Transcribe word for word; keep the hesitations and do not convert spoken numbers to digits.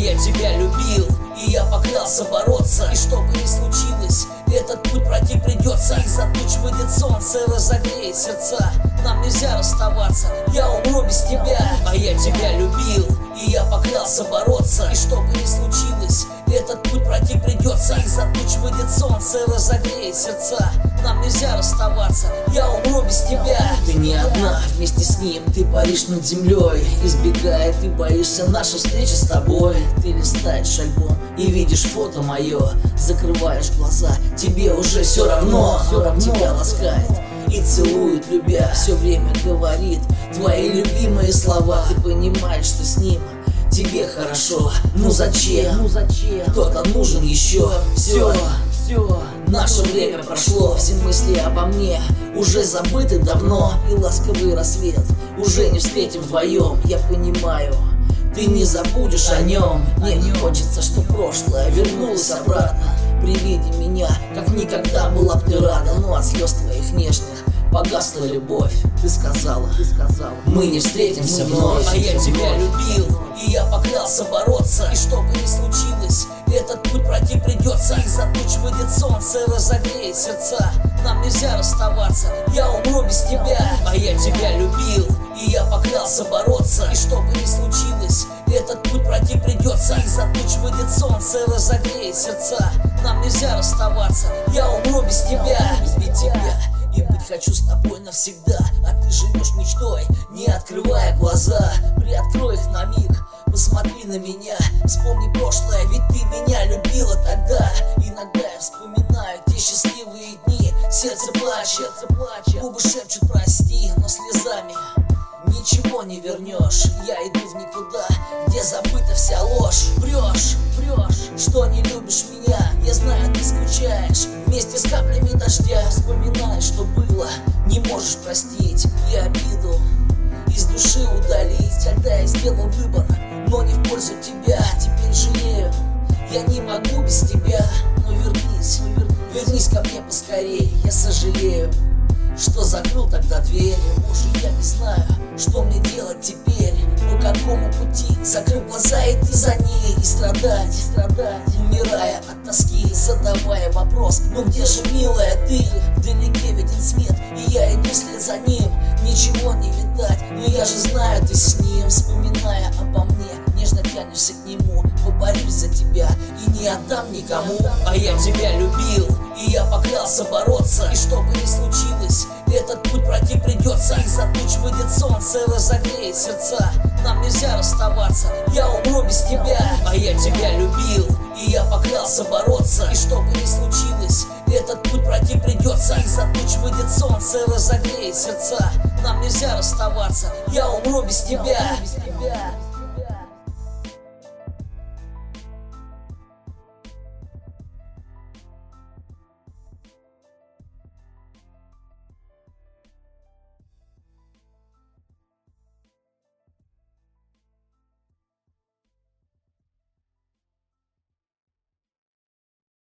я тебя любил, и я поклялся бороться. И что бы ни случилось, этот путь пройти придется. Из-за туч выйдет солнце, разогреет сердца. Нам нельзя расставаться, я умру без тебя. А я тебя любил, и я поклялся бороться. И что бы ни случилось, этот путь пройти придется. Из-за туч выйдет солнце, разогреет сердца. Нам нельзя расставаться, я умру без тебя. Ты не одна, вместе с ним ты паришь над землей. Избегая, ты боишься нашу встречу с тобой. Ты листаешь альбом и видишь фото мое. Закрываешь глаза, тебе уже все равно. Он тебя ласкает и целует, любя. Все время говорит твои любимые слова. Ты понимаешь, что с ним тебе хорошо. Ну зачем? Ну зачем? Кто-то нужен еще. Все, все. Наше время прошло, все мысли обо мне уже забыты давно. И ласковый рассвет уже не встретим вдвоем. Я понимаю, ты не забудешь о нем. Мне не хочется, что прошлое вернулось обратно. При виде меня, как никогда была б ты рада. Но от слез твоих нежных погасла любовь. Ты сказала, ты сказала, мы не встретимся вновь. А я тебя любил, и я поклялся бороться. И что бы ни случилось, этот путь пройти придется. Из-за туч выйдет солнце, разогреет сердца. Нам нельзя расставаться, я умру без тебя. А я тебя любил, и я поклялся бороться. И что бы ни случилось, этот путь пройти придется. Из-за туч выйдет солнце, разогреет сердца. Нам нельзя расставаться, я умру без тебя. Без тебя. И быть хочу с тобой навсегда. А ты живешь мечтой, не открывая глаза. Приоткрой их на миг, посмотри на меня. Вспомни прошлое, ведь ты меня любила тогда. Иногда я вспоминаю те счастливые дни. Сердце плачет, губы шепчут прости, но слезами ничего не вернешь. Я иду в никуда, где забыта вся ложь. Врешь, врешь, что не любишь меня. Я знаю, ты скучаешь вместе с каплями дождя. Вспоминаешь, что было, не можешь простить. И обиду из души удалить. Тогда я сделал выбор, но не в пользу тебя. Теперь жалею, я не могу без тебя. Но вернись, вернись ко мне поскорей. Я сожалею, что закрыл тогда дверь. Боже, я не знаю, что мне делать теперь. По какому пути закрыть глаза, идти за ней и страдать, и страдать, умирая от тоски, задавая вопрос: ну где же, милая, ты? Вдалеке виден свет, и я иду вслед за ним. Ничего не видать, но я же знаю, ты с ним. Вспоминая обо мне, нежно тянешься к нему. Поборюсь за тебя и не отдам никому. А я тебя любил, и я поклялся бороться. И что бы ни случилось, этот путь пройти придется. Из-за туч выйдет солнце, разогреет сердца. Нам нельзя расставаться, я умру без тебя. А я тебя любил, и я поклялся бороться. И что бы ни случилось, этот путь пройти придется. Из-за туч выйдет солнце, разогреет сердца. Нам нельзя расставаться, я умру без тебя.